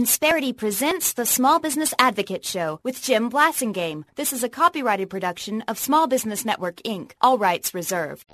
Insperity presents the Small Business Advocate Show with Jim Blasingame. This is a copyrighted production of Small Business Network, Inc., all rights reserved.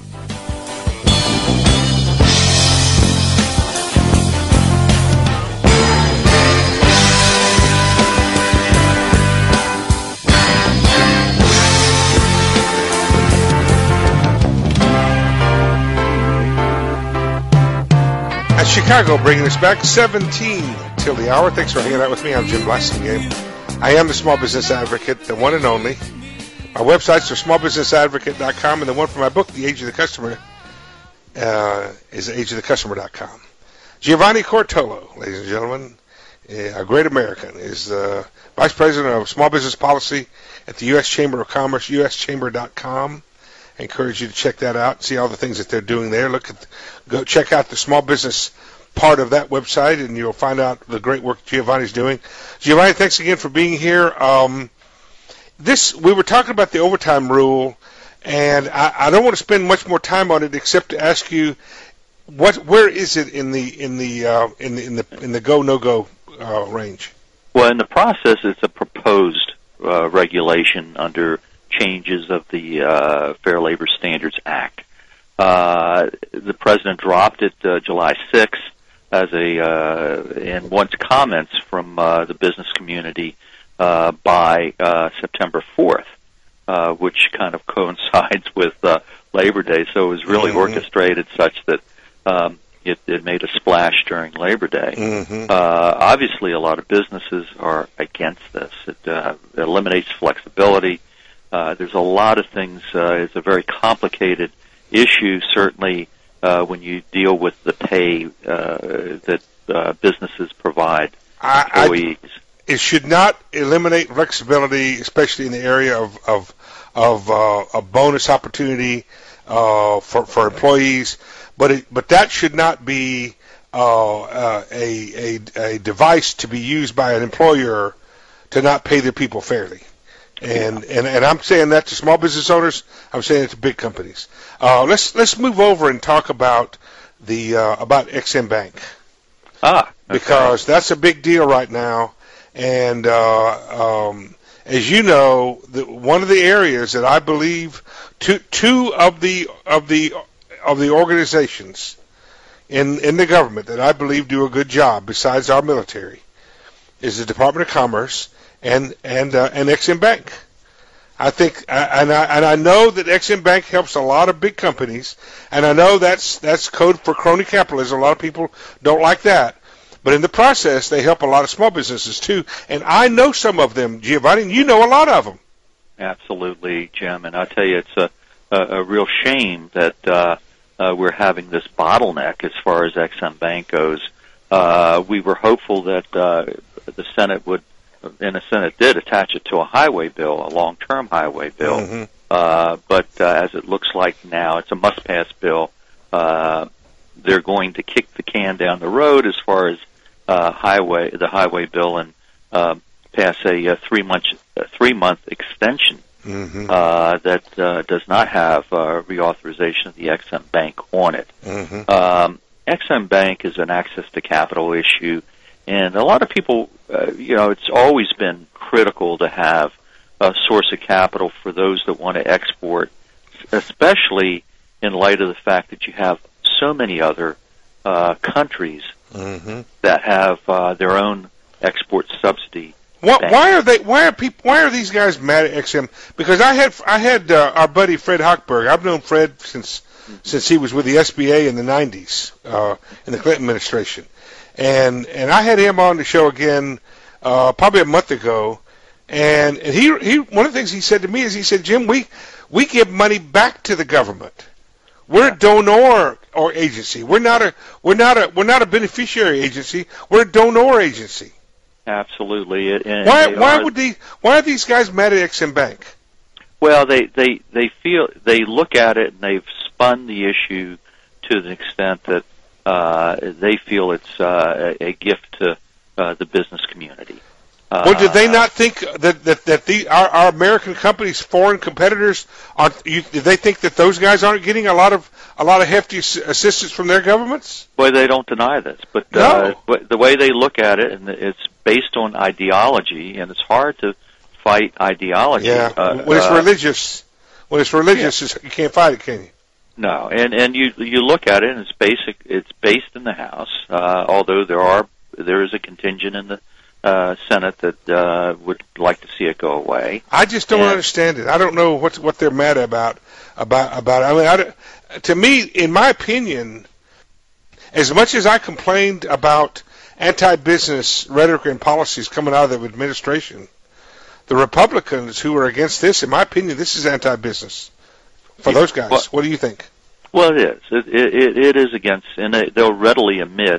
Chicago bringing us back 17 till the hour. Thanks for hanging out with me. I'm Jim Blasingame. I am the Small Business Advocate, the one and only. My websites are smallbusinessadvocate.com, and the one for my book, The Age of the Customer, is ageofthecustomer.com. Giovanni Cortolo, ladies and gentlemen, a great American, is the Vice President of Small Business Policy at the U.S. Chamber of Commerce, uschamber.com. I encourage you to check that out, see all the things that they're doing there. Go check out the small business part of that website, and you'll find out the great work Giovanni's doing. Giovanni, thanks again for being here. We were talking about the overtime rule, and I don't want to spend much more time on it except to ask you, where is it in the go no go range? Well, in the process, it's a proposed regulation under changes of the Fair Labor Standards Act. The president dropped it July 6th and wants comments from the business community by September 4th, which kind of coincides with Labor Day. So it was really orchestrated such that it made a splash during Labor Day. Obviously, a lot of businesses are against this. It eliminates flexibility. There's a lot of things. It's a very complicated issue, certainly when you deal with the pay that businesses provide employees. It should not eliminate flexibility, especially in the area of a bonus opportunity for employees. But that should not be a device to be used by an employer to not pay their people fairly. And I'm saying that to small business owners. I'm saying it to big companies. Let's move over and talk about about Ex-Im Bank. Okay. Because that's a big deal right now. And as you know, one of the areas that I believe two of the organizations in the government that I believe do a good job besides our military is the Department of Commerce and Ex-Im Bank. I think, and I know that Ex-Im Bank helps a lot of big companies, and I know that's code for crony capitalism. A lot of people don't like that, but in the process, they help a lot of small businesses too. And I know some of them, Giovanni, and you know a lot of them. Absolutely, Jim. And I tell you, it's a real shame that we're having this bottleneck as far as Ex-Im Bank goes. We were hopeful that the Senate would. And the Senate did attach it to a highway bill, a long-term highway bill. But as it looks like now, it's a must-pass bill. They're going to kick the can down the road as far as the highway bill, and pass a three-month extension that does not have reauthorization of the Ex-Im Bank on it. Ex-Im Bank is an access to capital issue. And a lot of people, it's always been critical to have a source of capital for those that want to export, especially in light of the fact that you have so many other countries that have their own export subsidy. Why are these guys mad at Ex-Im? Because I had our buddy Fred Hochberg. I've known Fred since he was with the SBA in the 90s in the Clinton administration. And I had him on the show again probably a month ago, and he one of the things he said to me is he said, Jim, we give money back to the government. We're a donor or agency. We're not a beneficiary agency. We're a donor agency. Absolutely. And why are these guys mad at Ex-Im Bank? Well, they look at it and they've spun the issue to the extent that they feel it's a gift to the business community. Well, did they not think that our American companies, foreign competitors, did they think that those guys aren't getting a lot of a lot of hefty assistance from their governments? Boy, they don't deny this, but the way they look at it, and it's based on ideology, and it's hard to fight ideology. Yeah, when it's religious, you can't fight it, can you? No, and you look at it, and it's based in the House. Although there is a contingent in the Senate that would like to see it go away. I just don't understand it. I don't know what they're mad about it. I mean, to me, in my opinion, as much as I complained about anti-business rhetoric and policies coming out of the administration, the Republicans who are against this, in my opinion, this is anti-business for those guys. Well, what do you think? Well, it is. It is against, and they'll readily admit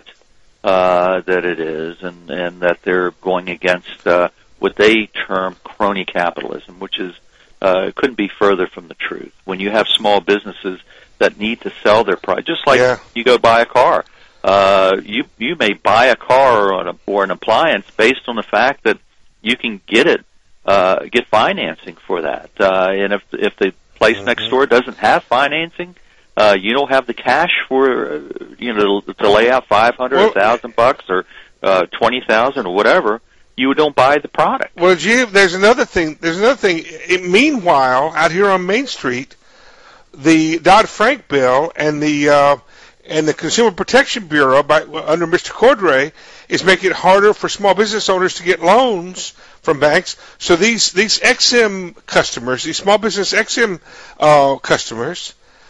that it is, and that they're going against what they term crony capitalism, which is couldn't be further from the truth. When you have small businesses that need to sell their product, just like you go buy a car, you may buy a car or an appliance based on the fact that you can get financing for that, and if the place next door doesn't have financing, you don't have the cash for to lay out $500, $1,000 or $20,000 or whatever. You don't buy the product. Well, Jim, there's another thing. Meanwhile, out here on Main Street, the Dodd-Frank bill and the Consumer Protection Bureau under Mr. Cordray is making it harder for small business owners to get loans from banks. So these XM customers, these small business XM customers,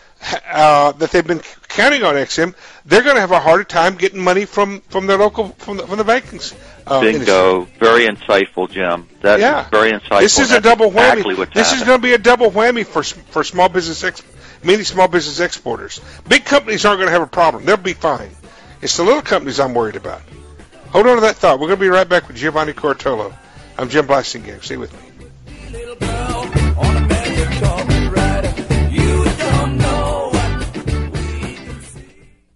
that they've been counting on XM, they're going to have a harder time getting money from their local from the banking. Bingo! Industry. Very insightful, Jim. That is very insightful. This is a double whammy. Exactly This is going to be a double whammy for small business many small business exporters. Big companies aren't going to have a problem; they'll be fine. It's the little companies I'm worried about. Hold on to that thought. We're going to be right back with Giovanni Cortolo. I'm Jim Blasingame. Stay with me. Little girl on a magic carpet ride. You don't know what we can see.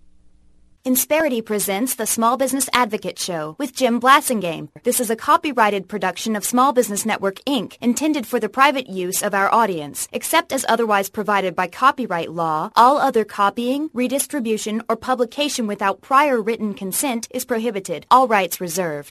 Insperity presents the Small Business Advocate Show with Jim Blasingame. This is a copyrighted production of Small Business Network, Inc., intended for the private use of our audience. Except as otherwise provided by copyright law, all other copying, redistribution, or publication without prior written consent is prohibited. All rights reserved.